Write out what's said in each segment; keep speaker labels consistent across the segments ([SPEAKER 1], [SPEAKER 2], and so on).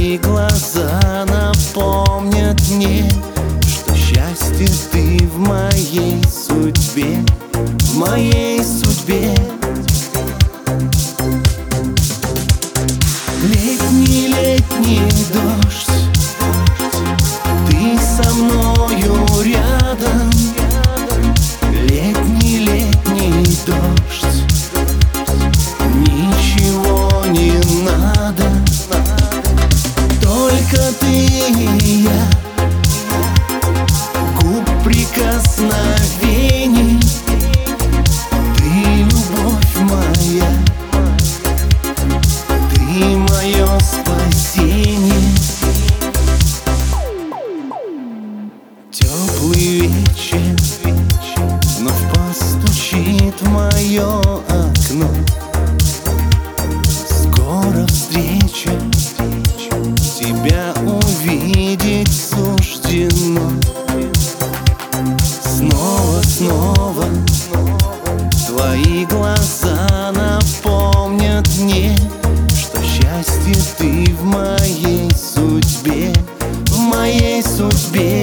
[SPEAKER 1] Твои глаза напомнят мне, что счастье ты в моей судьбе, в моей судьбе. Летний дождь, ты со мною рядом. Летний дождь, ничего не надо, только ты и я, губ прикосновений, ты любовь моя, ты мое спасение. Теплый вечер вновь постучит в мое окно. Скоро встреча, тебя увидеть суждено. Снова твои глаза напомнят мне, что счастье ты в моей судьбе, в моей судьбе.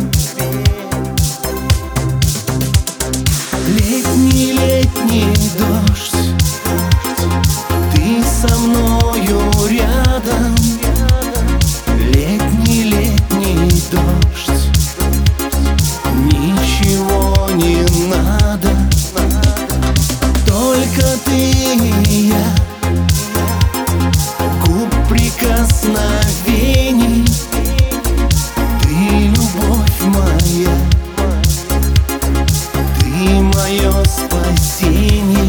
[SPEAKER 1] Летний дождь, ты со мною рядом. Летний дождь, ничего не надо, только ты и я, губ прикосновений, ты любовь моя, ты мое спасение.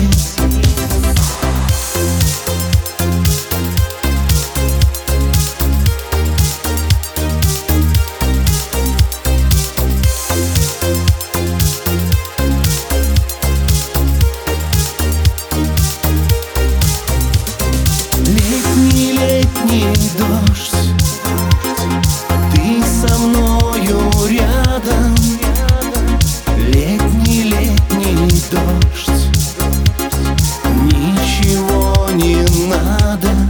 [SPEAKER 1] Летний дождь, ты со мною рядом. Летний дождь, ничего не надо,